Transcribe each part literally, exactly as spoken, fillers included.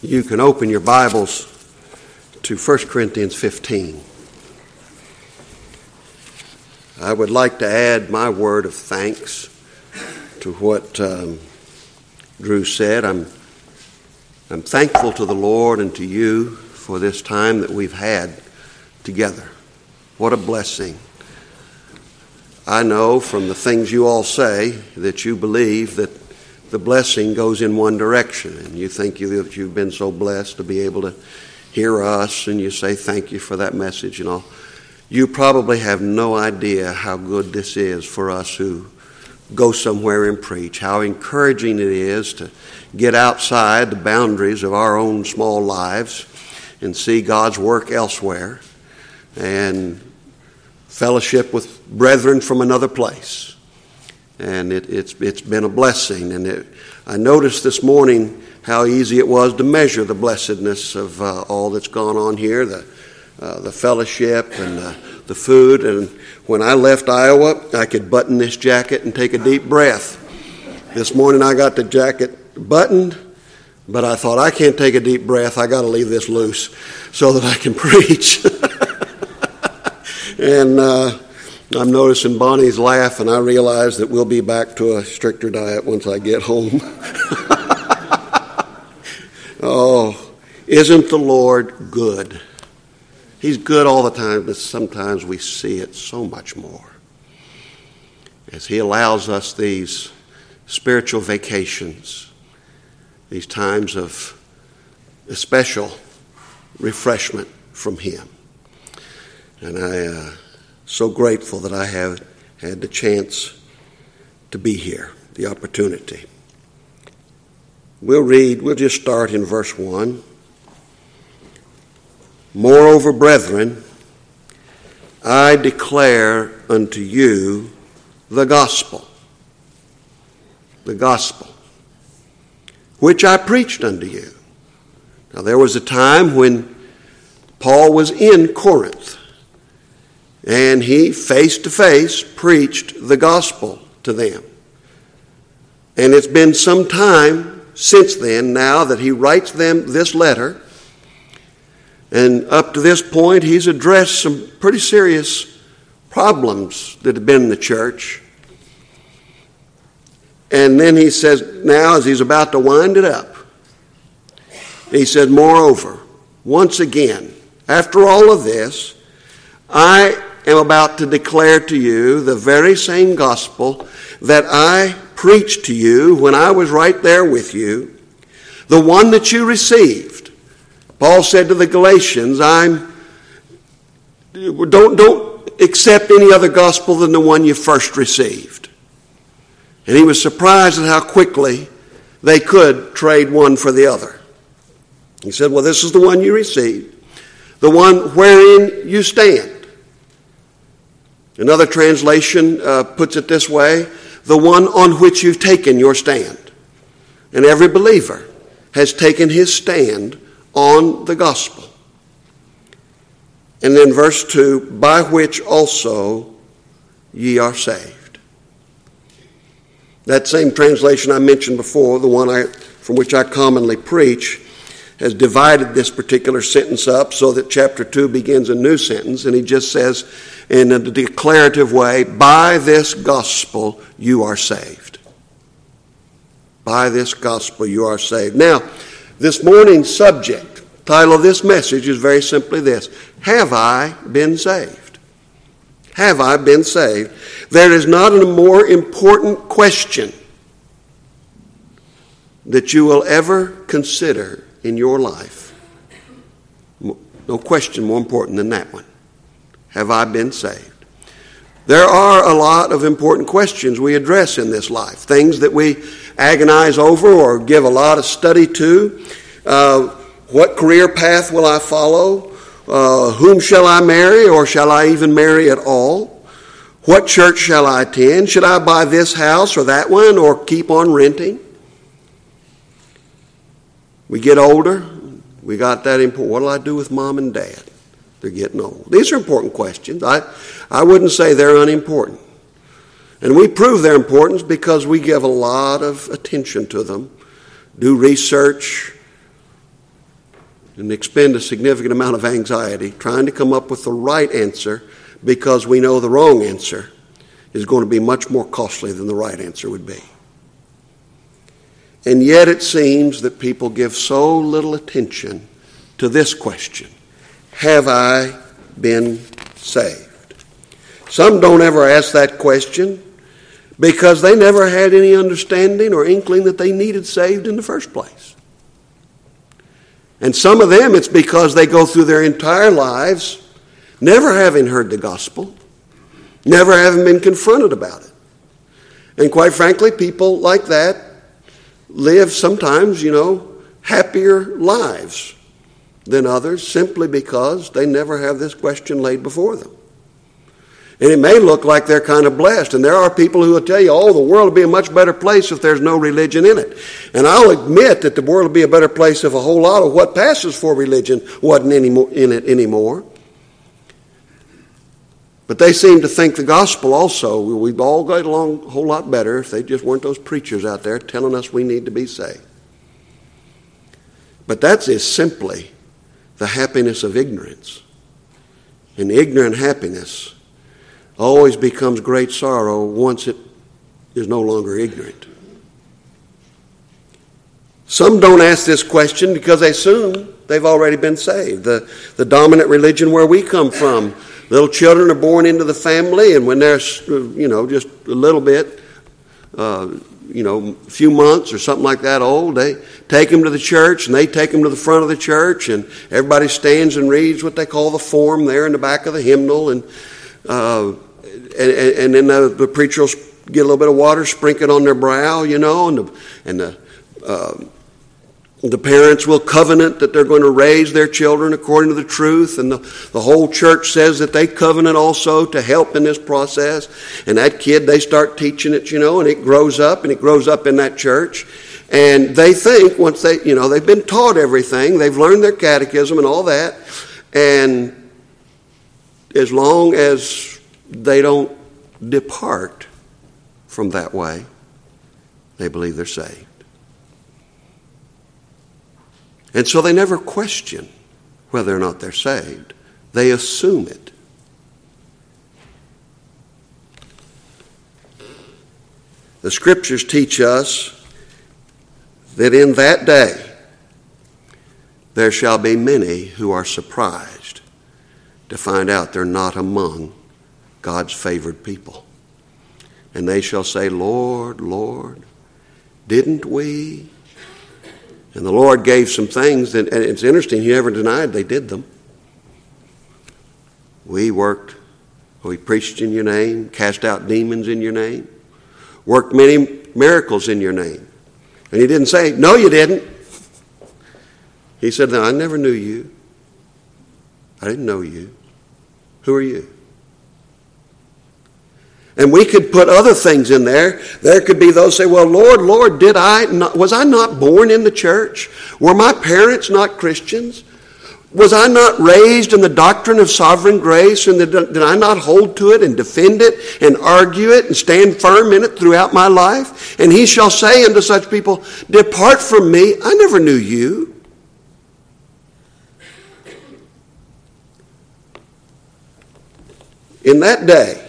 You can open your Bibles to First Corinthians fifteen. I would like to add my word of thanks to what um, Drew said. I'm, I'm thankful to the Lord and to you for this time that we've had together. What a blessing. I know from the things you all say that you believe that the blessing goes in one direction, and you think you, that you've been so blessed to be able to hear us, and you say thank you for that message and all. You probably have no idea how good this is for us who go somewhere and preach, how encouraging it is to get outside the boundaries of our own small lives and see God's work elsewhere and fellowship with brethren from another place. And it, it's it's been a blessing. And it, I noticed this morning how easy it was to measure the blessedness of uh, all that's gone on here, the uh, the fellowship and uh, the food. And when I left Iowa, I could button this jacket and take a deep breath. This morning I got the jacket buttoned, but I thought, I can't take a deep breath. I got to leave this loose so that I can preach. and uh, I'm noticing Bonnie's laugh, and I realize that we'll be back to a stricter diet once I get home. Oh, isn't the Lord good? He's good all the time, but sometimes we see it so much more as He allows us these spiritual vacations, these times of special refreshment from Him. And I uh, so grateful that I have had the chance to be here, the opportunity. We'll read, we'll just start in verse one. Moreover, brethren, I declare unto you the gospel, the gospel, which I preached unto you. Now there was a time when Paul was in Corinth, and he face-to-face preached the gospel to them. And it's been some time since then now that he writes them this letter. And up to this point, he's addressed some pretty serious problems that have been in the church. And then he says, now as he's about to wind it up, he said, moreover, once again, after all of this, I am about to declare to you the very same gospel that I preached to you when I was right there with you, the one that you received. Paul said to the Galatians, I'm don't don't accept any other gospel than the one you first received. And he was surprised at how quickly they could trade one for the other. He said, well, this is the one you received, the one wherein you stand. Another translation uh, puts it this way, the one on which you've taken your stand. And every believer has taken his stand on the gospel. And then verse two, by which also ye are saved. That same translation I mentioned before, the one I, from which I commonly preach, has divided this particular sentence up so that chapter two begins a new sentence, and he just says in a declarative way, by this gospel you are saved. By this gospel you are saved. Now, this morning's subject, title of this message is very simply this, have I been saved? Have I been saved? There is not a more important question that you will ever consider in your life. No question more important than that one. Have I been saved? There are a lot of important questions we address in this life, things that we agonize over or give a lot of study to. Uh, what career path will I follow? Uh, whom shall I marry, or shall I even marry at all? What church shall I attend? Should I buy this house or that one, or keep on renting? We get older, we got that important. What do I do with mom and dad? They're getting old. These are important questions. I, I wouldn't say they're unimportant. And we prove their importance because we give a lot of attention to them, do research, and expend a significant amount of anxiety trying to come up with the right answer because we know the wrong answer is going to be much more costly than the right answer would be. And yet it seems that people give so little attention to this question: have I been saved? Some don't ever ask that question because they never had any understanding or inkling that they needed saved in the first place. And some of them, it's because they go through their entire lives never having heard the gospel, never having been confronted about it. And quite frankly, people like that live sometimes, you know, happier lives than others simply because they never have this question laid before them. And it may look like they're kind of blessed. And there are people who will tell you, oh, the world will be a much better place if there's no religion in it. And I'll admit that the world will be a better place if a whole lot of what passes for religion wasn't any more, in it anymore. But they seem to think the gospel also, we'd all get along a whole lot better if they just weren't those preachers out there telling us we need to be saved. But that is simply the happiness of ignorance. And ignorant happiness always becomes great sorrow once it is no longer ignorant. Some don't ask this question because they assume they've already been saved. The, the dominant religion where we come from, little children are born into the family, and when they're, you know, just a little bit, uh, you know, a few months or something like that old, they take them to the church, and they take them to the front of the church, and everybody stands and reads what they call the form there in the back of the hymnal, and uh, and, and then the, the preacher will get a little bit of water, sprinkle it on their brow, you know, and the, and the uh, The parents will covenant that they're going to raise their children according to the truth, and the, the whole church says that they covenant also to help in this process. And that kid, they start teaching it, you know, and it grows up, and it grows up in that church. And they think once they, you know, they've been taught everything, they've learned their catechism and all that, and as long as they don't depart from that way, they believe they're saved. And so they never question whether or not they're saved. They assume it. The Scriptures teach us that in that day there shall be many who are surprised to find out they're not among God's favored people. And they shall say, Lord, Lord, didn't we? And the Lord gave some things, that, and it's interesting, He never denied they did them. We worked, we preached in your name, cast out demons in your name, worked many miracles in your name. And He didn't say, no, you didn't. He said, no, I never knew you. I didn't know you. Who are you? And we could put other things in there. There could be those say, well, Lord, Lord, did I not, was I not born in the church? Were my parents not Christians? Was I not raised in the doctrine of sovereign grace? And did I not hold to it and defend it and argue it and stand firm in it throughout my life? And He shall say unto such people, depart from me, I never knew you. In that day,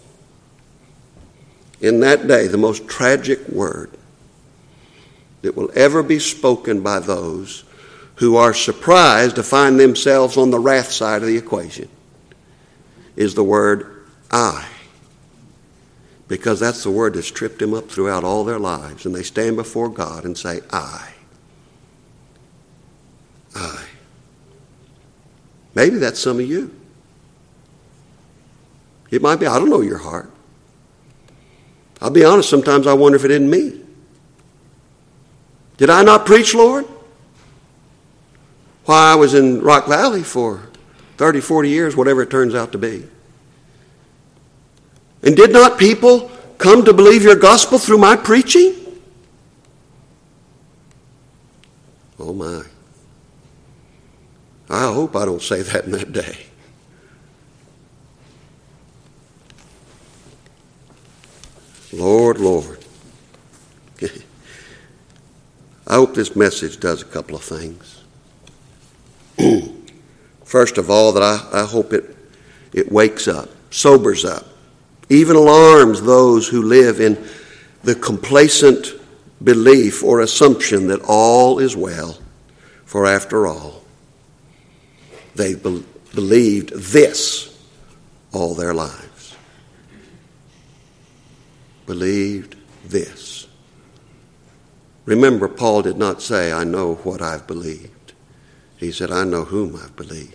In that day, the most tragic word that will ever be spoken by those who are surprised to find themselves on the wrath side of the equation is the word I. Because that's the word that's tripped them up throughout all their lives. And they stand before God and say, I. I. Maybe that's some of you. It might be, I don't know your heart. I'll be honest, sometimes I wonder if it isn't me. Did I not preach, Lord? Why, I was in Rock Valley for thirty, forty years, whatever it turns out to be. And did not people come to believe your gospel through my preaching? Oh my. I hope I don't say that in that day. Lord, Lord. I hope this message does a couple of things. First of all, that I, I hope it, it wakes up, sobers up, even alarms those who live in the complacent belief or assumption that all is well, for after all, they be- believed this all their lives. Believed this. Remember, Paul did not say, I know what I've believed. He said, I know whom I've believed.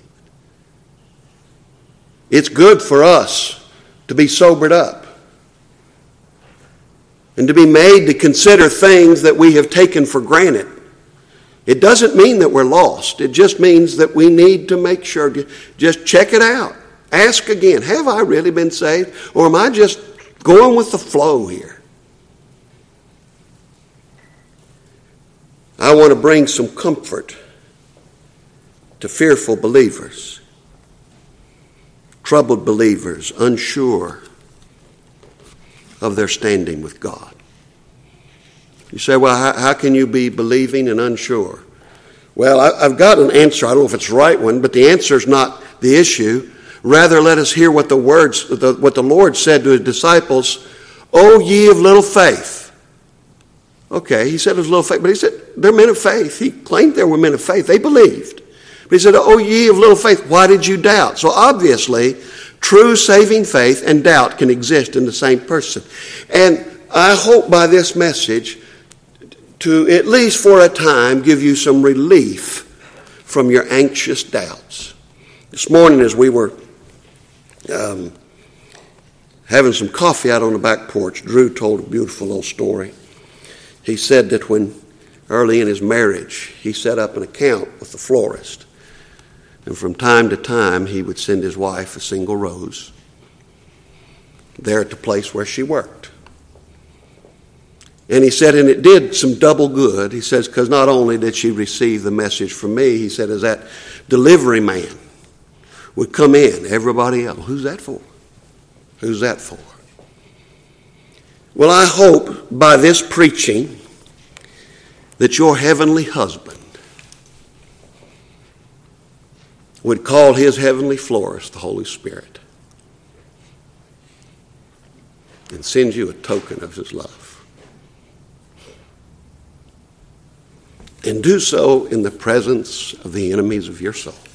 It's good for us to be sobered up and to be made to consider things that we have taken for granted. It doesn't mean that we're lost. It just means that we need to make sure, just check it out. Ask again, have I really been saved? Or am I just going with the flow here? I want to bring some comfort to fearful believers, troubled believers, unsure of their standing with God. You say, well, how, how can you be believing and unsure? Well, I, I've got an answer. I don't know if it's the right one, but the answer is not the issue. Rather, let us hear what the words, the, what the Lord said to his disciples, O ye of little faith. Okay, he said it was little faith, but he said they're men of faith. He claimed they were men of faith. They believed. But he said, O ye of little faith, why did you doubt? So obviously, true saving faith and doubt can exist in the same person. And I hope by this message to, at least for a time, give you some relief from your anxious doubts. This morning as we were um, having some coffee out on the back porch, Drew told a beautiful little story. He said that when early in his marriage, he set up an account with the florist. And from time to time, he would send his wife a single rose there at the place where she worked. And he said, and it did some double good. He says, because not only did she receive the message from me, he said, as that delivery man would come in, everybody else, who's that for? Who's that for? Well, I hope by this preaching that your heavenly husband would call his heavenly florist the Holy Spirit and send you a token of his love. And do so in the presence of the enemies of your soul.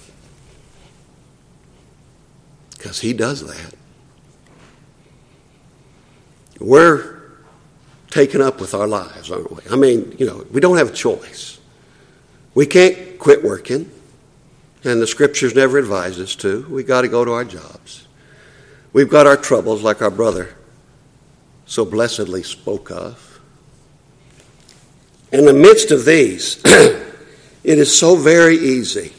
Because he does that. We're taken up with our lives, aren't we? I mean, you know, we don't have a choice. We can't quit working, and the scriptures never advise us to. We got to go to our jobs. We've got our troubles, like our brother so blessedly spoke of. In the midst of these, it is so very easy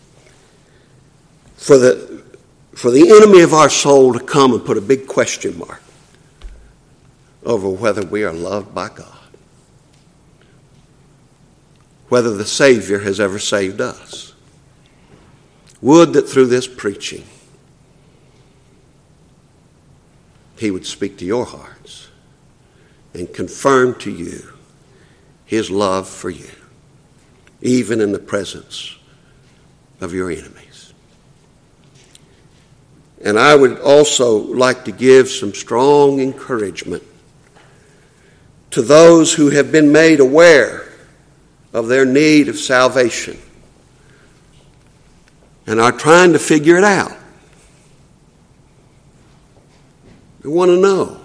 for the for the enemy of our soul to come and put a big question mark over whether we are loved by God, whether the Savior has ever saved us. Would that through this preaching, he would speak to your hearts and confirm to you his love for you, even in the presence of your enemies. And I would also like to give some strong encouragement to those who have been made aware of their need of salvation and are trying to figure it out. They want to know.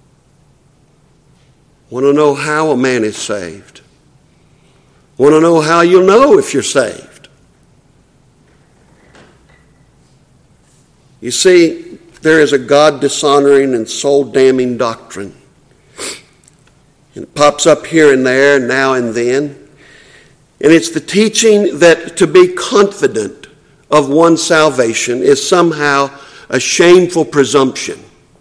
Want to know how a man is saved. Want to know how you'll know if you're saved. You see, there is a God-dishonoring and soul-damning doctrine. And it pops up here and there, now and then. And it's the teaching that to be confident of one's salvation is somehow a shameful presumption.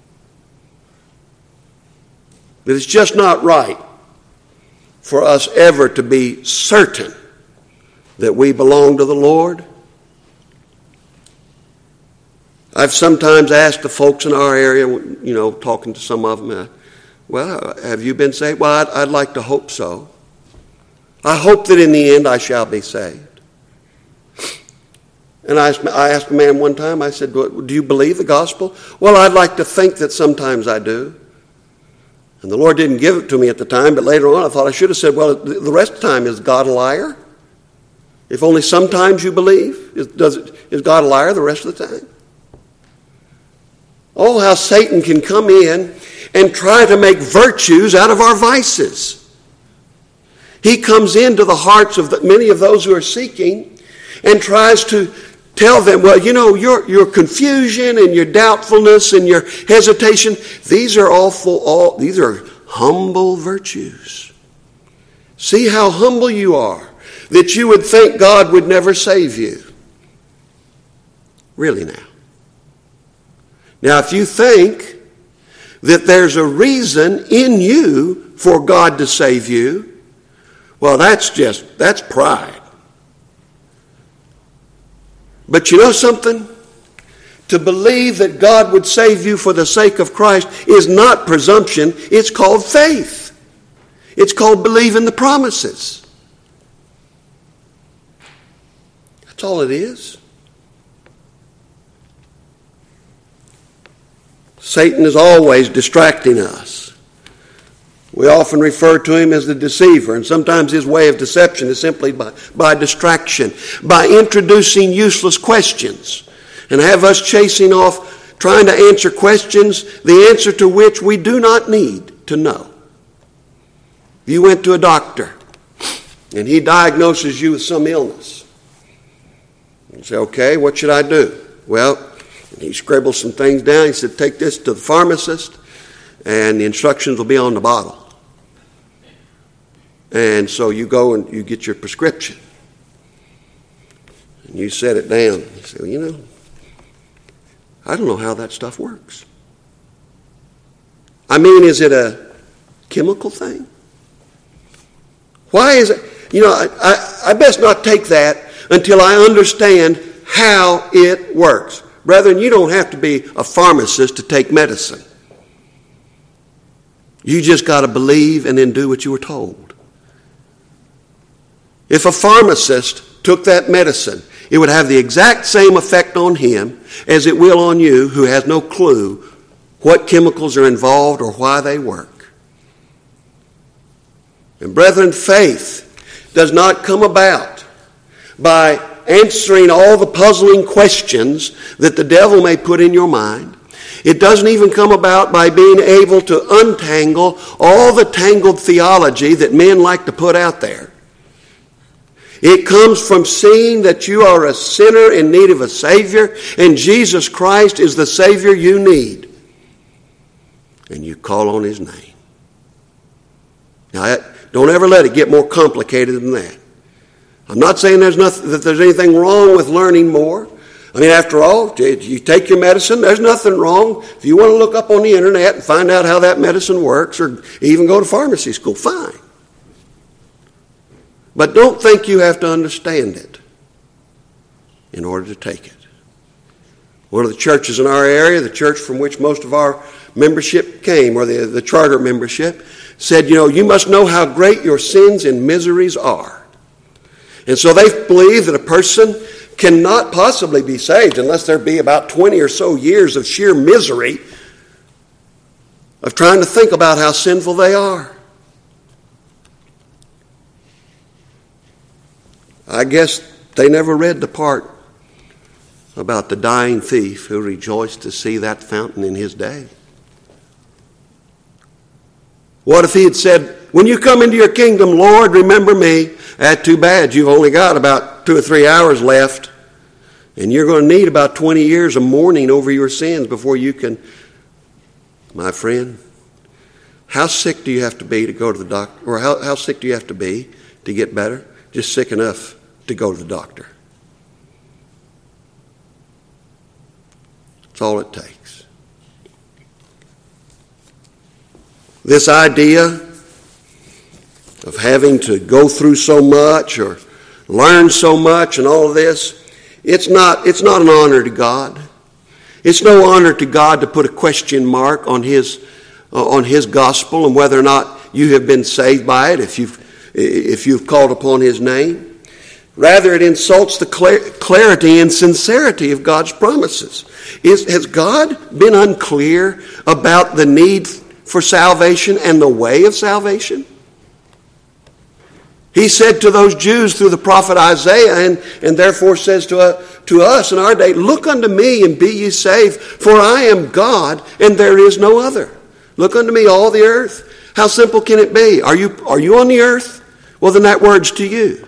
That it's just not right for us ever to be certain that we belong to the Lord. I've sometimes asked the folks in our area, you know, talking to some of them, uh, well, have you been saved? Well, I'd, I'd like to hope so. I hope that in the end I shall be saved. And I asked, I asked a man one time, I said, do you believe the gospel? Well, I'd like to think that sometimes I do. And the Lord didn't give it to me at the time, but later on I thought I should have said, well, the rest of the time, is God a liar? If only sometimes you believe, is, does it, is God a liar the rest of the time? Oh, how Satan can come in and try to make virtues out of our vices. He comes into the hearts of the, many of those who are seeking and tries to tell them, well, you know, your, your confusion and your doubtfulness and your hesitation, these are all full, all, these are humble virtues. See how humble you are, that you would think God would never save you. Really now. Now, if you think that there's a reason in you for God to save you, well, that's just, that's pride. But you know something? To believe that God would save you for the sake of Christ is not presumption. It's called faith. It's called believing the promises. That's all it is. Satan is always distracting us. We often refer to him as the deceiver, and sometimes his way of deception is simply by, by distraction, by introducing useless questions, and have us chasing off trying to answer questions, the answer to which we do not need to know. If you went to a doctor, and he diagnoses you with some illness, you say, okay, what should I do? Well, he scribbles some things down. He said, take this to the pharmacist, and the instructions will be on the bottle. And so you go and you get your prescription. And you set it down. You say, well, you know, I don't know how that stuff works. I mean, is it a chemical thing? Why is it? You know, I, I, I best not take that until I understand how it works. Brethren, you don't have to be a pharmacist to take medicine. You just got to believe and then do what you were told. If a pharmacist took that medicine, it would have the exact same effect on him as it will on you who has no clue what chemicals are involved or why they work. And brethren, faith does not come about by answering all the puzzling questions that the devil may put in your mind. It doesn't even come about by being able to untangle all the tangled theology that men like to put out there. It comes from seeing that you are a sinner in need of a Savior, and Jesus Christ is the Savior you need. And you call on His name. Now, don't ever let it get more complicated than that. I'm not saying there's nothing, that there's anything wrong with learning more. I mean, after all, you take your medicine, there's nothing wrong. If you want to look up on the internet and find out how that medicine works, or even go to pharmacy school, fine. But don't think you have to understand it in order to take it. One of the churches in our area, the church from which most of our membership came, or the, the charter membership, said, you know, you must know how great your sins and miseries are. And so they believe that a person cannot possibly be saved unless there be about twenty or so years of sheer misery of trying to think about how sinful they are. I guess they never read the part about the dying thief who rejoiced to see that fountain in his day. What if he had said, when you come into your kingdom, Lord, remember me. That's too bad. You've only got about two or three hours left, and you're going to need about twenty years of mourning over your sins before you can. My friend, how sick do you have to be to go to the doctor? Or how, how sick do you have to be to get better? Just sick enough to go to the doctor. That's all it takes. This idea of having to go through so much or learn so much and all of this, it's not, it's not an honor to God. It's no honor to God to put a question mark on His, uh, on His gospel and whether or not you have been saved by it if you've, if you've called upon His name. Rather, it insults the clarity and sincerity of God's promises. Is, has God been unclear about the need for salvation and the way of salvation? He said to those Jews through the prophet Isaiah, and, and therefore says to, uh, to us in our day, "Look unto me and be ye saved, for I am God and there is no other. Look unto me all the earth." How simple can it be? Are you, are you on the earth? Well, then that word's to you.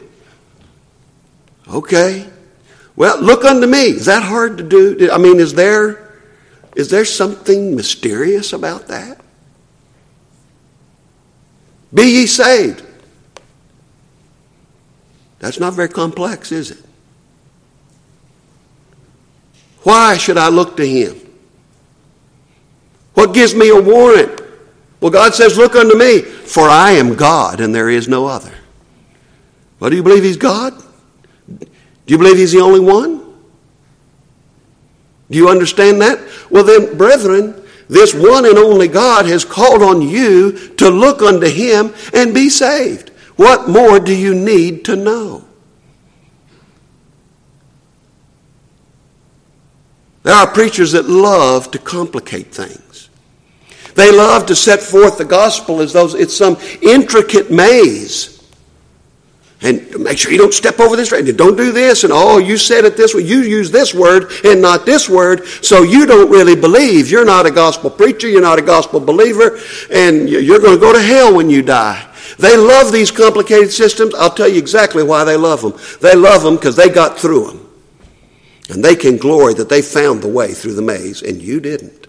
Okay. Well, look unto me. Is that hard to do? I mean, is there, is there something mysterious about that? Be ye saved. That's not very complex, is it? Why should I look to him? What gives me a warrant? Well, God says, "Look unto me, for I am God and there is no other." Well, do you believe he's God? Do you believe he's the only one? Do you understand that? Well then, brethren, this one and only God has called on you to look unto him and be saved. What more do you need to know? There are preachers that love to complicate things. They love to set forth the gospel as though it's some intricate maze. And make sure you don't step over this, and don't do this, and oh, you said it this way, you use this word and not this word, so you don't really believe. You're not a gospel preacher, you're not a gospel believer, and you're going to go to hell when you die. They love these complicated systems. I'll tell you exactly why they love them. They love them because they got through them. And they can glory that they found the way through the maze, and you didn't.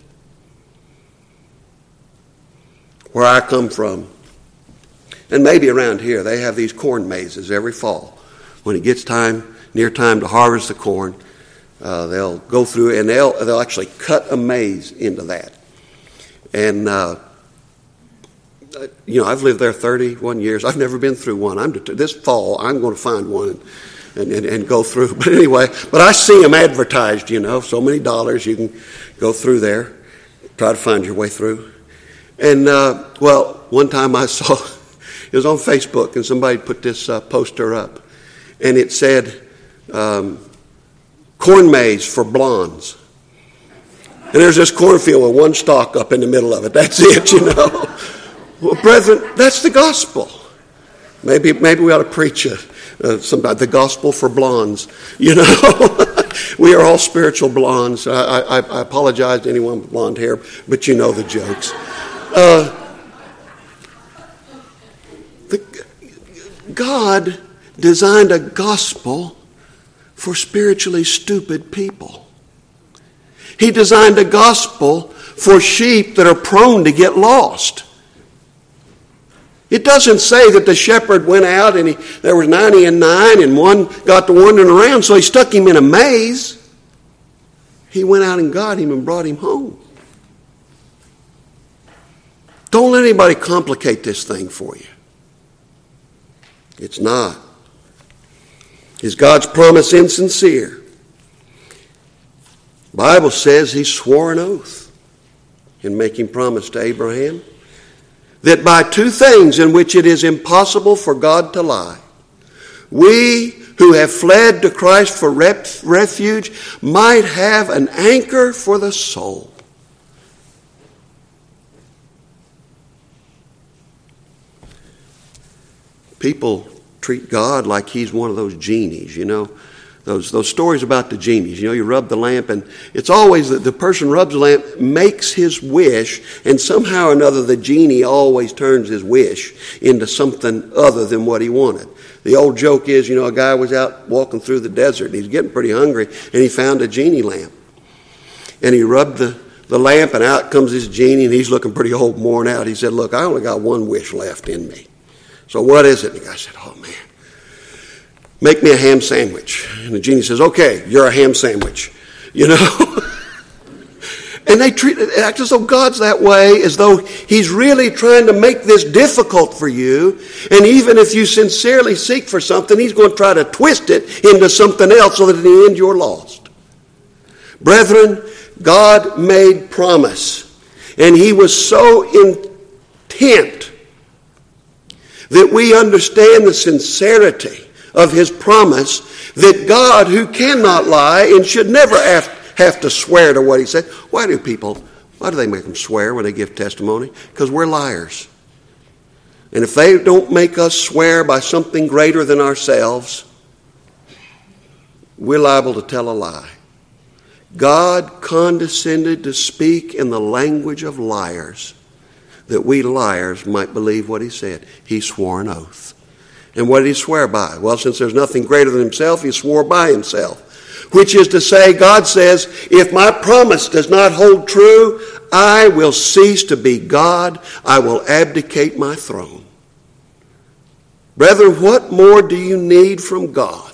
Where I come from, and maybe around here, they have these corn mazes every fall. When it gets time, near time to harvest the corn, uh, they'll go through and they'll they'll actually cut a maze into that. And uh, you know, I've lived there thirty-one years. I've never been through one. I'm this fall I'm going to find one and, and, and go through. But anyway, but I see them advertised. You know, so many dollars you can go through there, try to find your way through. And uh, well, one time I saw. It was on Facebook, and somebody put this uh, poster up, and it said, um, "Corn maze for blondes." And there's this cornfield with one stalk up in the middle of it. That's it, you know. Well, brethren, that's the gospel. Maybe maybe we ought to preach a, uh, somebody, the gospel for blondes. You know, we are all spiritual blondes. I, I, I apologize to anyone with blonde hair, but you know the jokes. Uh, God designed a gospel for spiritually stupid people. He designed a gospel for sheep that are prone to get lost. It doesn't say that the shepherd went out and he, there was ninety and nine and one got to wandering around, so he stuck him in a maze. He went out and got him and brought him home. Don't let anybody complicate this thing for you. It's not. Is God's promise insincere? The Bible says he swore an oath in making promise to Abraham that by two things in which it is impossible for God to lie, we who have fled to Christ for rep- refuge might have an anchor for the soul. People treat God like he's one of those genies, you know. Those those stories about the genies. You know, you rub the lamp, and it's always that the person rubs the lamp, makes his wish, and somehow or another the genie always turns his wish into something other than what he wanted. The old joke is, you know, a guy was out walking through the desert, and he's getting pretty hungry, and he found a genie lamp. And he rubbed the, the lamp, and out comes this genie, and he's looking pretty old, worn out. He said, "Look, I only got one wish left in me. So what is it?" And the guy said, "Oh, man, make me a ham sandwich." And the genie says, "Okay, you're a ham sandwich." You know? And they treat it, act as though God's that way, as though he's really trying to make this difficult for you. And even if you sincerely seek for something, he's going to try to twist it into something else so that in the end you're lost. Brethren, God made promise. And he was so intent that we understand the sincerity of his promise that God, who cannot lie and should never have, have to swear to what he said. Why do people, why do they make them swear when they give testimony? Because we're liars. And if they don't make us swear by something greater than ourselves, we're liable to tell a lie. God condescended to speak in the language of liars, that we liars might believe what he said. He swore an oath. And what did he swear by? Well, since there's nothing greater than himself, he swore by himself. Which is to say, God says, if my promise does not hold true, I will cease to be God. I will abdicate my throne. Brethren, what more do you need from God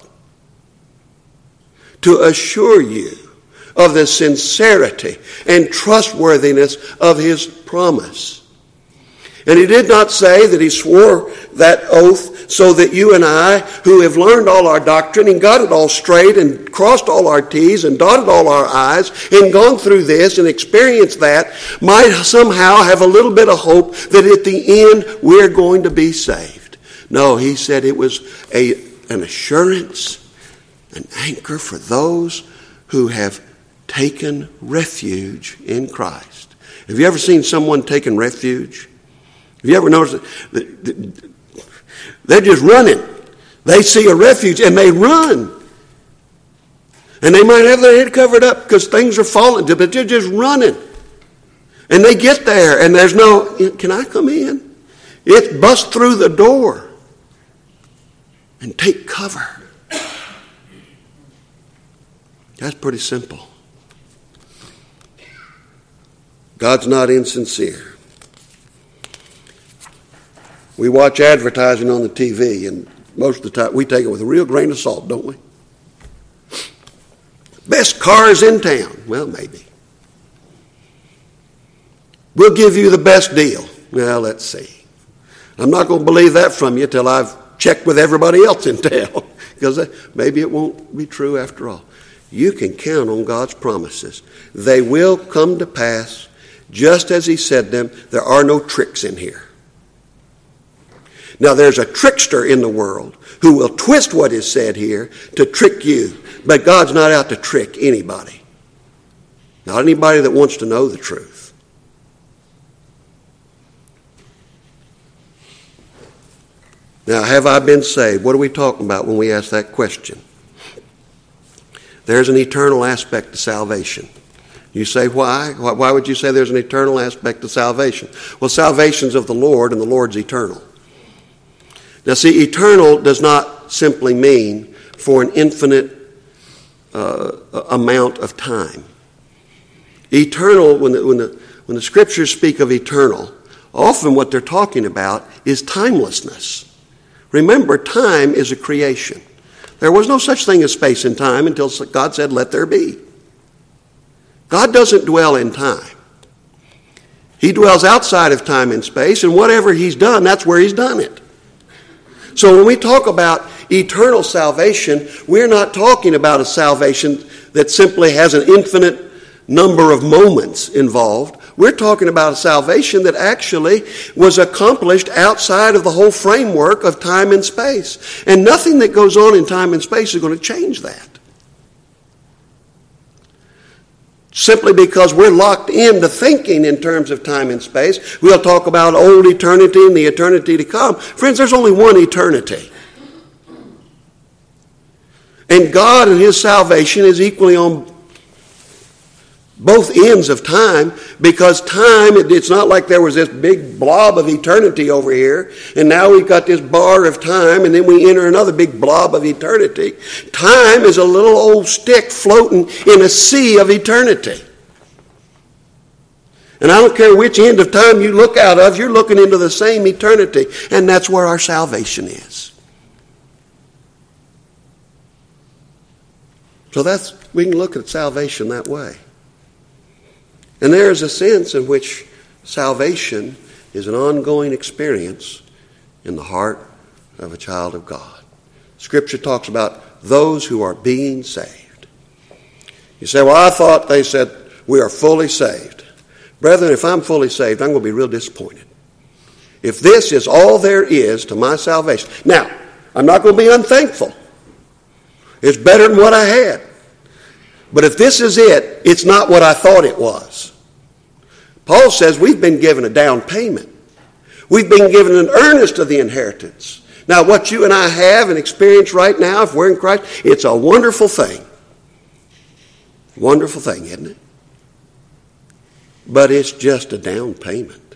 to assure you of the sincerity and trustworthiness of his promise? And he did not say that he swore that oath so that you and I, who have learned all our doctrine and got it all straight and crossed all our T's and dotted all our I's and gone through this and experienced that, might somehow have a little bit of hope that at the end we're going to be saved. No, he said it was a, an assurance, an anchor for those who have taken refuge in Christ. Have you ever seen someone taking refuge? Have you ever noticed that they're just running? They see a refuge and they run. And they might have their head covered up because things are falling, but they're just running. And they get there and there's no, can I come in? It's bust through the door and take cover. That's pretty simple. God's not insincere. We watch advertising on the T V, and most of the time we take it with a real grain of salt, don't we? Best cars in town. Well, maybe. We'll give you the best deal. Well, let's see. I'm not going to believe that from you till I've checked with everybody else in town, because maybe it won't be true after all. You can count on God's promises. They will come to pass just as he said them. There are no tricks in here. Now, there's a trickster in the world who will twist what is said here to trick you. But God's not out to trick anybody. Not anybody that wants to know the truth. Now, have I been saved? What are we talking about when we ask that question? There's an eternal aspect to salvation. You say, why? Why would you say there's an eternal aspect to salvation? Well, salvation's of the Lord, and the Lord's eternal. Now, see, eternal does not simply mean for an infinite uh, amount of time. Eternal, when the, when the, when the scriptures speak of eternal, often what they're talking about is timelessness. Remember, time is a creation. There was no such thing as space and time until God said, let there be. God doesn't dwell in time. He dwells outside of time and space, and whatever he's done, that's where he's done it. So when we talk about eternal salvation, we're not talking about a salvation that simply has an infinite number of moments involved. We're talking about a salvation that actually was accomplished outside of the whole framework of time and space. And nothing that goes on in time and space is going to change that. Simply because we're locked into thinking in terms of time and space. We'll talk about old eternity and the eternity to come. Friends, there's only one eternity. And God and his salvation is equally on both ends of time, because time, it's not like there was this big blob of eternity over here, and now we've got this bar of time, and then we enter another big blob of eternity. Time is a little old stick floating in a sea of eternity. And I don't care which end of time you look out of, you're looking into the same eternity, and that's where our salvation is. So that's, we can look at salvation that way. And there is a sense in which salvation is an ongoing experience in the heart of a child of God. Scripture talks about those who are being saved. You say, well, I thought they said we are fully saved. Brethren, if I'm fully saved, I'm going to be real disappointed. If this is all there is to my salvation. Now, I'm not going to be unthankful. It's better than what I had. But if this is it, it's not what I thought it was. Paul says we've been given a down payment. We've been given an earnest of the inheritance. Now, what you and I have and experience right now, if we're in Christ, it's a wonderful thing. Wonderful thing, isn't it? But it's just a down payment.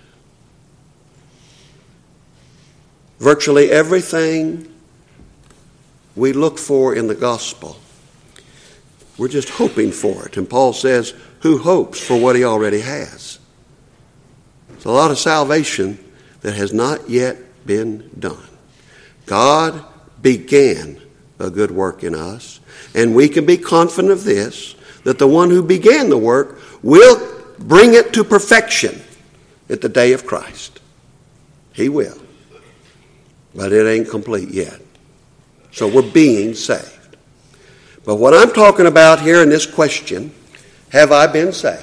Virtually everything we look for in the gospel, we're just hoping for it. And Paul says, who hopes for what he already has? It's a lot of salvation that has not yet been done. God began a good work in us, and we can be confident of this, that the one who began the work will bring it to perfection at the day of Christ. He will. But it ain't complete yet. So we're being saved. But what I'm talking about here in this question, have I been saved?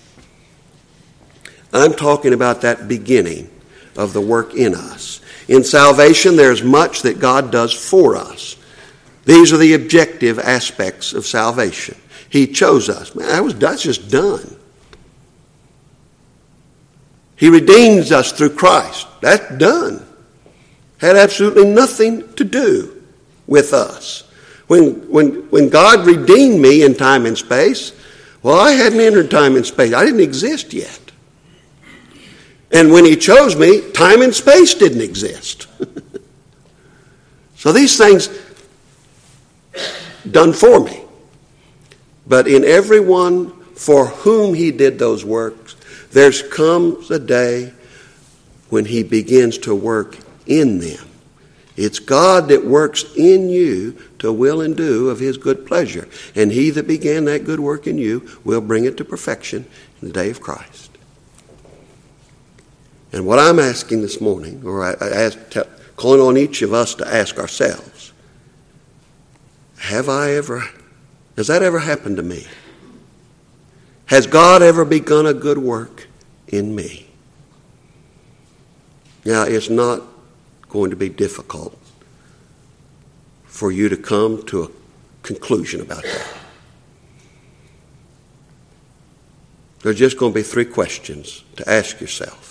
I'm talking about that beginning of the work in us. In salvation, there's much that God does for us. These are the objective aspects of salvation. He chose us. Man, that was, that's just done. He redeems us through Christ. That's done. Had absolutely nothing to do with us. When, when, when God redeemed me in time and space, well, I hadn't entered time and space. I didn't exist yet. And when he chose me, time and space didn't exist. So these things done for me. But in everyone for whom he did those works, there comes a day when he begins to work in them. It's God that works in you to will and do of his good pleasure. And he that began that good work in you will bring it to perfection in the day of Christ. And what I'm asking this morning, or I, I ask, calling on each of us to ask ourselves, have I ever, has that ever happened to me? Has God ever begun a good work in me? Now, it's not going to be difficult for you to come to a conclusion about that. There's just going to be three questions to ask yourself.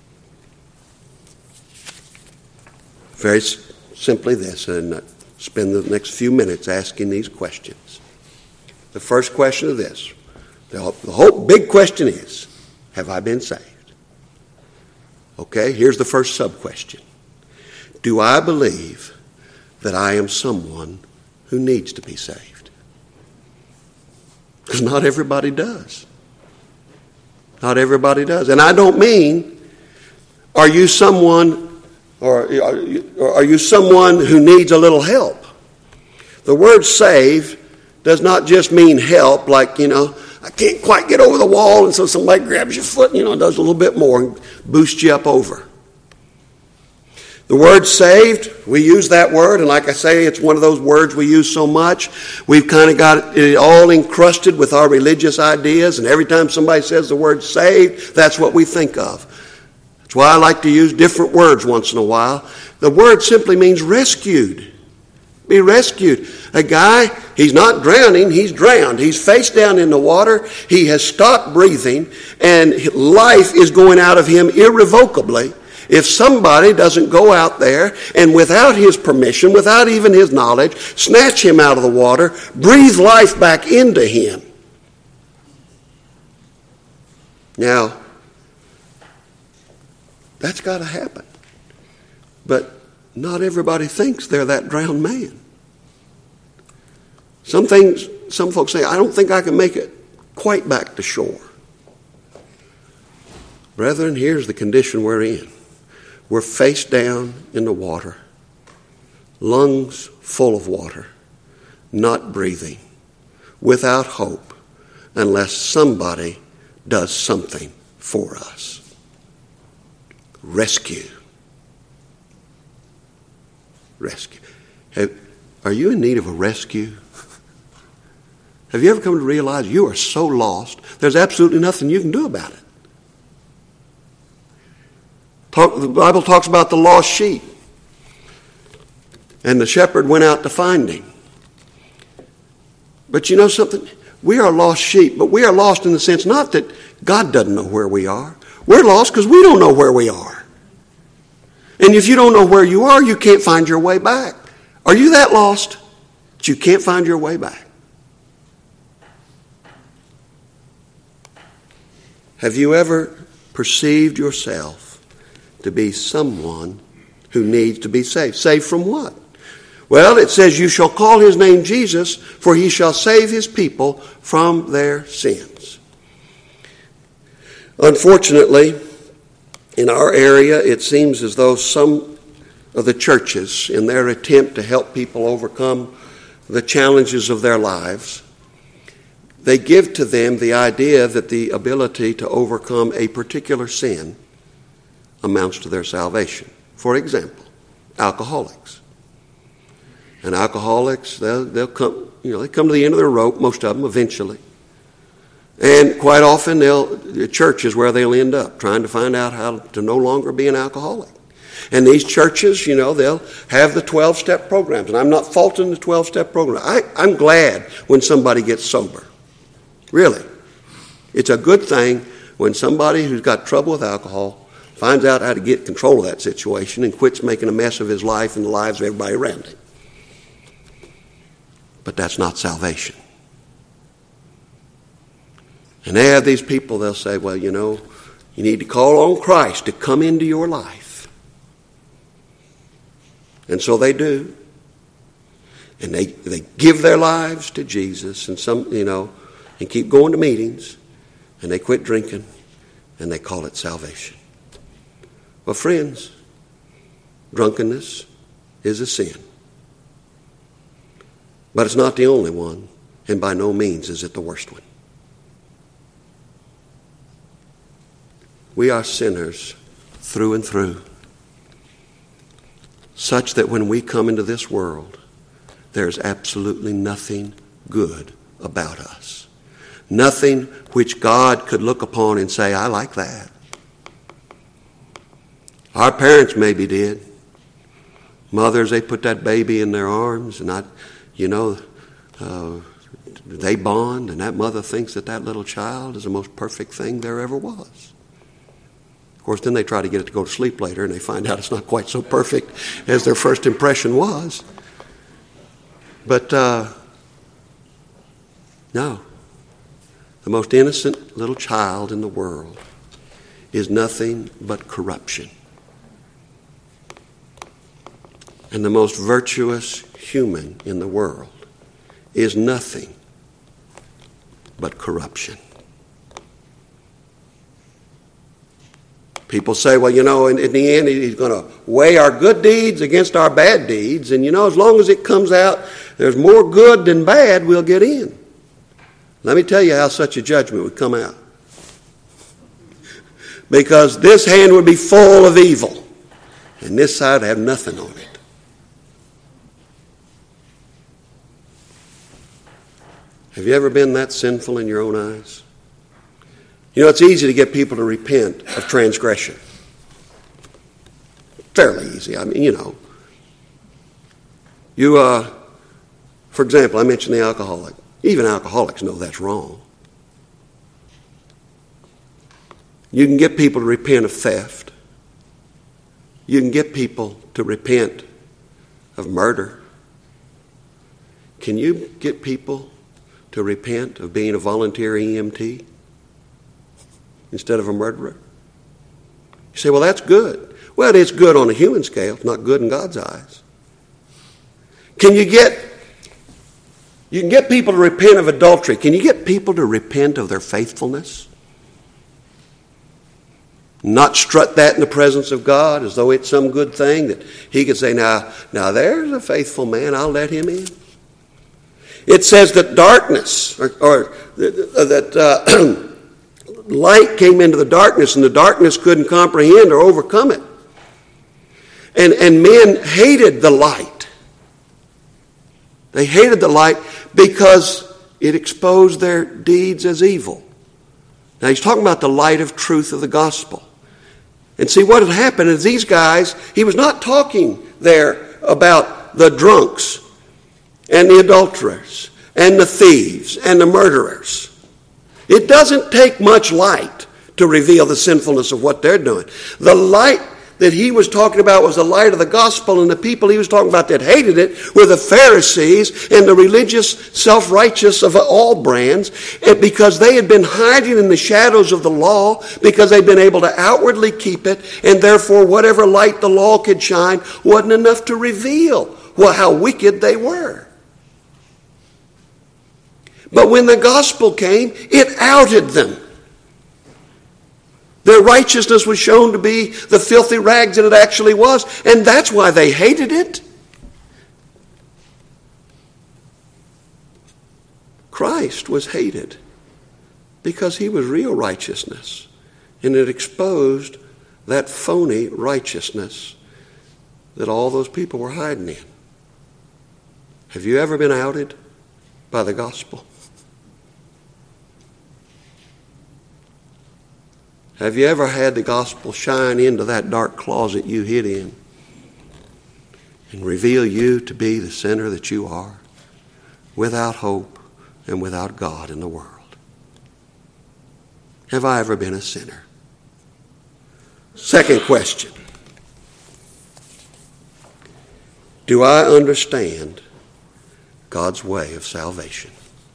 Very simply this, and spend the next few minutes asking these questions. The first question is this. The whole big question is, have I been saved? Okay, here's the first sub-question. Do I believe that I am someone who needs to be saved? Because not everybody does. Not everybody does. And I don't mean, are you someone, or are you, or are you someone who needs a little help? The word saved does not just mean help, like, you know, I can't quite get over the wall, and so somebody grabs your foot, you know, does a little bit more and boosts you up over. The word saved, we use that word, and like I say, it's one of those words we use so much. We've kind of got it all encrusted with our religious ideas, and every time somebody says the word saved, that's what we think of. That's why I like to use different words once in a while. The word simply means rescued. Be rescued. A guy, he's not drowning, he's drowned. He's face down in the water. He has stopped breathing, and life is going out of him irrevocably if somebody doesn't go out there and without his permission, without even his knowledge, snatch him out of the water, breathe life back into him. Now, that's got to happen. But not everybody thinks they're that drowned man. Some things, some folks say, I don't think I can make it quite back to shore. Brethren, here's the condition we're in. We're face down in the water, lungs full of water, not breathing, without hope, unless somebody does something for us. Rescue. Rescue. Have, are you in need of a rescue? Have you ever come to realize you are so lost, there's absolutely nothing you can do about it? Talk, the Bible talks about the lost sheep. And the shepherd went out to find him. But you know something? We are lost sheep, but we are lost in the sense not that God doesn't know where we are. We're lost because we don't know where we are. And if you don't know where you are, you can't find your way back. Are you that lost that you can't find your way back? Have you ever perceived yourself to be someone who needs to be saved? Saved from what? Well, it says, you shall call his name Jesus, for he shall save his people from their sins. Unfortunately, in our area, it seems as though some of the churches, in their attempt to help people overcome the challenges of their lives, they give to them the idea that the ability to overcome a particular sin amounts to their salvation. For example, alcoholics. And alcoholics, they'll, they'll come, you know, they come to the end of their rope, most of them, eventually. And quite often, they'll, the church is where they'll end up, trying to find out how to no longer be an alcoholic. And these churches, you know, they'll have the twelve-step programs. And I'm not faulting the twelve-step program. I, I'm glad when somebody gets sober. Really. It's a good thing when somebody who's got trouble with alcohol finds out how to get control of that situation and quits making a mess of his life and the lives of everybody around him. But that's not salvation. And they have these people, they'll say, well, you know, you need to call on Christ to come into your life. And so they do. And they, they give their lives to Jesus and some, you know, and keep going to meetings, and they quit drinking, and they call it salvation. Well, friends, drunkenness is a sin. But it's not the only one, and by no means is it the worst one. We are sinners through and through, such that when we come into this world, there's absolutely nothing good about us. Nothing which God could look upon and say, I like that. Our parents maybe did. Mothers, they put that baby in their arms, and I, you know, uh, they bond, and that mother thinks that that little child is the most perfect thing there ever was. Of course, then they try to get it to go to sleep later, and they find out it's not quite so perfect as their first impression was. But, uh, no. The most innocent little child in the world is nothing but corruption. And the most virtuous human in the world is nothing but corruption. People say, well, you know, in, in the end, he's going to weigh our good deeds against our bad deeds. And, you know, as long as it comes out there's more good than bad, we'll get in. Let me tell you how such a judgment would come out. Because this hand would be full of evil, and this side would have nothing on it. Have you ever been that sinful in your own eyes? You know, it's easy to get people to repent of transgression. Fairly easy. I mean, you know. You, uh, for example, I mentioned the alcoholic. Even alcoholics know that's wrong. You can get people to repent of theft. You can get people to repent of murder. Can you get people to repent of being a volunteer E M T instead of a murderer? You say, well, that's good. Well, it's good on a human scale. It's not good in God's eyes. Can you get, you can get people to repent of adultery. Can you get people to repent of their faithfulness? Not strut that in the presence of God as though it's some good thing that he could say, now, now there's a faithful man, I'll let him in. It says that darkness, or, or that uh, light came into the darkness, and the darkness couldn't comprehend or overcome it. And, and men hated the light. They hated the light because it exposed their deeds as evil. Now he's talking about the light of truth of the gospel. And see, what had happened is these guys, he was not talking there about the drunks and the adulterers and the thieves and the murderers. It doesn't take much light to reveal the sinfulness of what they're doing. The light that he was talking about was the light of the gospel, and the people he was talking about that hated it were the Pharisees and the religious self-righteous of all brands, and because they had been hiding in the shadows of the law, because they'd been able to outwardly keep it, and therefore whatever light the law could shine wasn't enough to reveal well, how wicked they were. But when the gospel came, it outed them. Their righteousness was shown to be the filthy rags that it actually was, and that's why they hated it. Christ was hated because he was real righteousness, and it exposed that phony righteousness that all those people were hiding in. Have you ever been outed by the gospel? Have you ever had the gospel shine into that dark closet you hid in and reveal you to be the sinner that you are, without hope and without God in the world? Have I ever been a sinner? Second question. Do I understand God's way of salvation?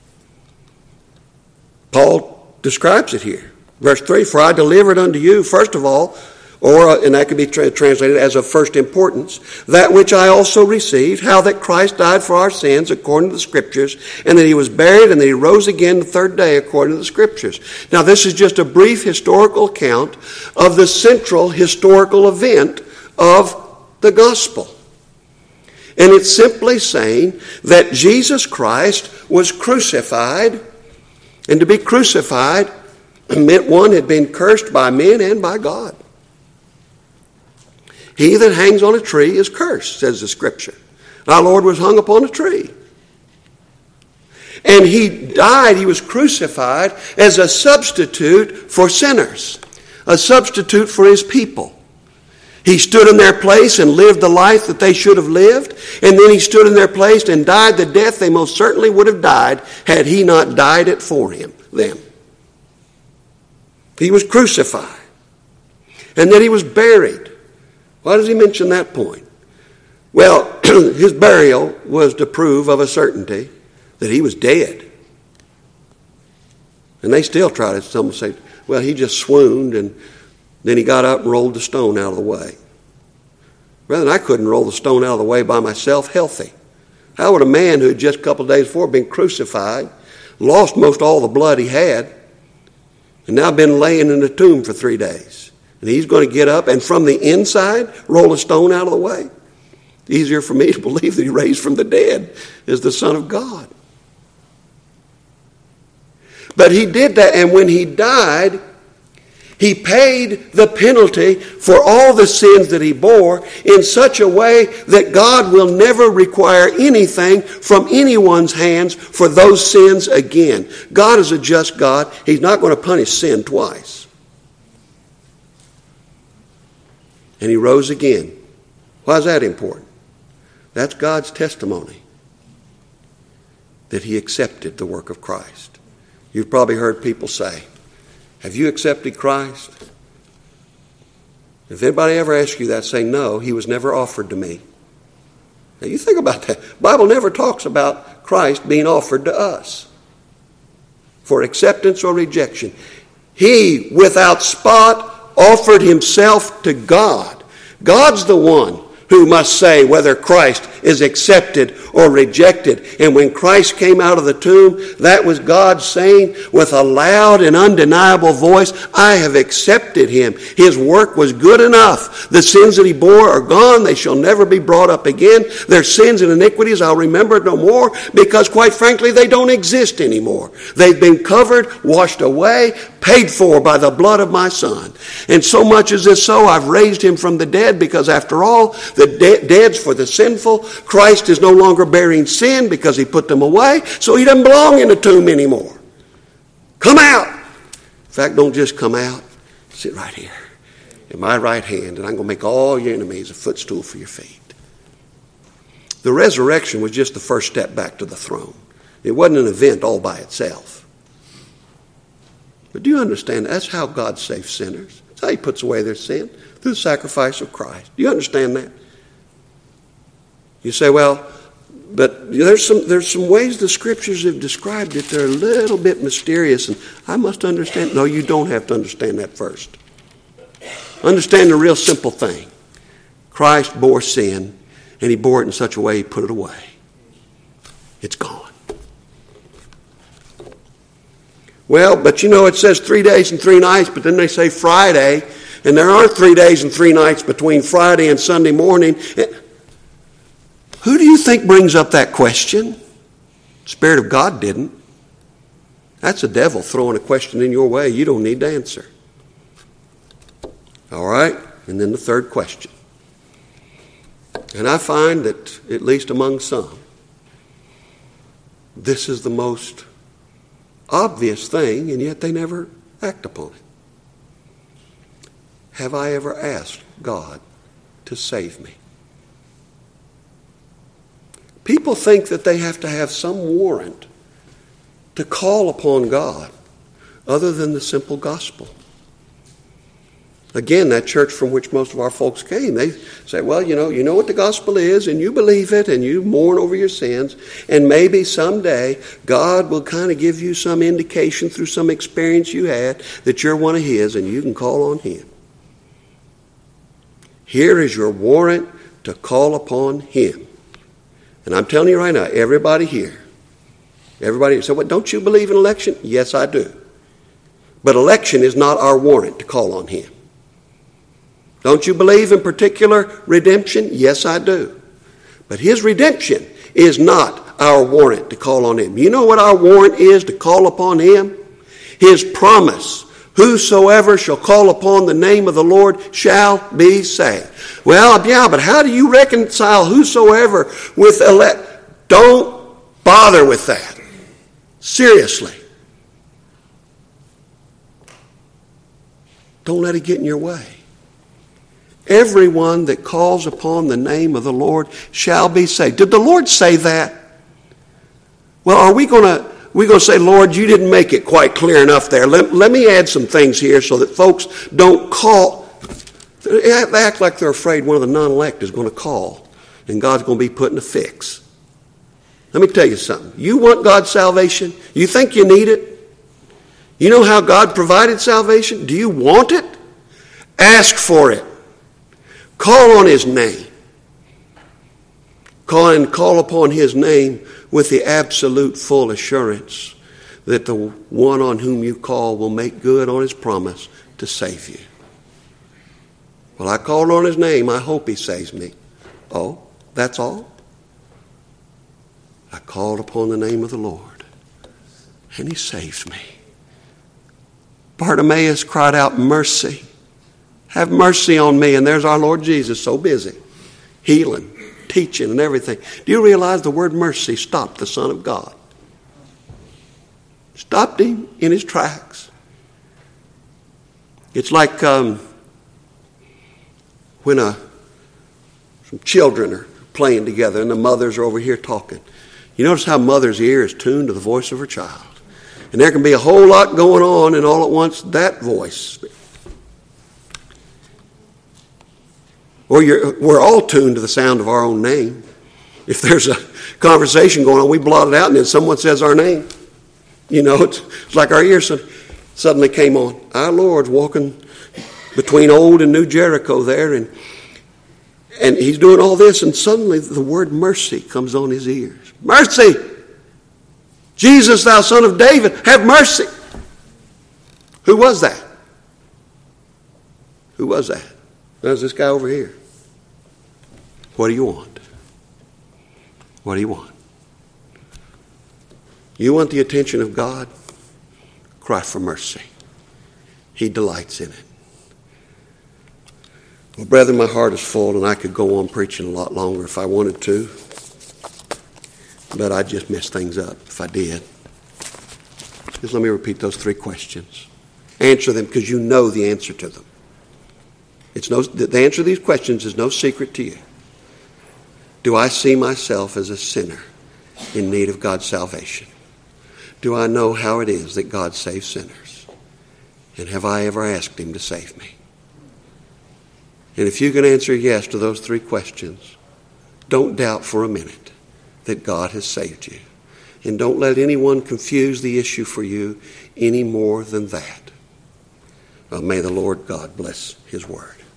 Paul describes it here. Verse three, for I delivered unto you, first of all, or, and that can be tra- translated as of first importance, that which I also received, how that Christ died for our sins according to the Scriptures, and that he was buried, and that he rose again the third day according to the Scriptures. Now this is just a brief historical account of the central historical event of the gospel. And it's simply saying that Jesus Christ was crucified, and to be crucified meant one had been cursed by men and by God. He that hangs on a tree is cursed, says the Scripture. Our Lord was hung upon a tree. And he died, he was crucified as a substitute for sinners, a substitute for his people. He stood in their place and lived the life that they should have lived, and then he stood in their place and died the death they most certainly would have died had he not died it for him, them. He was crucified. And then he was buried. Why does he mention that point? Well, his burial was to prove of a certainty that he was dead. And they still try to, some say, well, he just swooned and then he got up and rolled the stone out of the way. Rather than I couldn't roll the stone out of the way by myself healthy. How would a man who had just a couple of days before been crucified, lost most all the blood he had, and now been laying in a tomb for three days. And he's going to get up and from the inside roll a stone out of the way? Easier for me to believe that he raised from the dead as the Son of God. But he did that, and when he died, he paid the penalty for all the sins that he bore in such a way that God will never require anything from anyone's hands for those sins again. God is a just God. He's not going to punish sin twice. And he rose again. Why is that important? That's God's testimony that he accepted the work of Christ. You've probably heard people say, have you accepted Christ? If anybody ever asks you that, say, no, he was never offered to me. Now you think about that. The Bible never talks about Christ being offered to us for acceptance or rejection. He, without spot, offered himself to God. God's the one who must say whether Christ is accepted or rejected. And when Christ came out of the tomb, that was God saying with a loud and undeniable voice, I have accepted him. His work was good enough. The sins that he bore are gone. They shall never be brought up again. Their sins and iniquities I'll remember no more, because quite frankly they don't exist anymore. They've been covered, washed away, paid for by the blood of my Son. And so much as this so, I've raised him from the dead, because after all, the de- dead's for the sinful. Christ is no longer bearing sin because he put them away, so he doesn't belong in the tomb anymore. Come out. In fact, don't just come out. Sit right here in my right hand, and I'm going to make all your enemies a footstool for your feet. The resurrection was just the first step back to the throne. It wasn't an event all by itself. But do you understand? That's how God saves sinners. That's how he puts away their sin, through the sacrifice of Christ. Do you understand that? You say, well, but there's some there's some ways the Scriptures have described it. They're a little bit mysterious, and I must understand. No, you don't have to understand that first. Understand the real simple thing. Christ bore sin, and he bore it in such a way he put it away. It's gone. Well, but you know, it says three days and three nights, but then they say Friday, and there aren't three days and three nights between Friday and Sunday morning. Who do you think brings up that question? The Spirit of God didn't. That's the devil throwing a question in your way you don't need to answer. All right? And then the third question. And I find that, at least among some, this is the most obvious thing, and yet they never act upon it. Have I ever asked God to save me? People think that they have to have some warrant to call upon God other than the simple gospel. Again, that church from which most of our folks came, they say, well, you know, you know what the gospel is, and you believe it, and you mourn over your sins, and maybe someday God will kind of give you some indication through some experience you had that you're one of his, and you can call on him. Here is your warrant to call upon him. And I'm telling you right now, everybody here, everybody said, well, don't you believe in election? Yes, I do. But election is not our warrant to call on him. Don't you believe in particular redemption? Yes, I do. But his redemption is not our warrant to call on him. You know what our warrant is to call upon him? His promise. Whosoever shall call upon the name of the Lord shall be saved. Well, yeah, but how do you reconcile whosoever with elect? Don't bother with that. Seriously. Don't let it get in your way. Everyone that calls upon the name of the Lord shall be saved. Did the Lord say that? Well, are we going to we going to say, Lord, you didn't make it quite clear enough there. Let, let me add some things here so that folks don't call. They act like they're afraid one of the non-elect is going to call and God's going to be putting a fix. Let me tell you something. You want God's salvation? You think you need it? You know how God provided salvation? Do you want it? Ask for it. Call on his name. Call and call upon his name with the absolute full assurance that the one on whom you call will make good on his promise to save you. Well, I called on his name. I hope he saves me. Oh, that's all? I called upon the name of the Lord, and he saves me. Bartimaeus cried out, mercy. Have mercy on me. And there's our Lord Jesus, so busy, healing, teaching, and everything. Do you realize the word mercy stopped the Son of God? Stopped him in his tracks. It's like um, when a, some children are playing together and the mothers are over here talking. You notice how mother's ear is tuned to the voice of her child. And there can be a whole lot going on, and all at once that voice. Or you're, we're all tuned to the sound of our own name. If there's a conversation going on, we blot it out, and then someone says our name. You know, it's, it's like our ears suddenly came on. Our Lord's walking between old and new Jericho there, and and he's doing all this, and suddenly the word mercy comes on his ears. Mercy! Jesus, thou son of David, have mercy. Who was that? Who was that? That was this guy over here. What do you want? What do you want? You want the attention of God? Cry for mercy. He delights in it. Well, brethren, my heart is full, and I could go on preaching a lot longer if I wanted to. But I'd just mess things up if I did. Just let me repeat those three questions. Answer them because you know the answer to them. It's no, the answer to these questions is no secret to you. Do I see myself as a sinner in need of God's salvation? Do I know how it is that God saves sinners? And have I ever asked him to save me? And if you can answer yes to those three questions, don't doubt for a minute that God has saved you. And don't let anyone confuse the issue for you any more than that. Well, may the Lord God bless his word.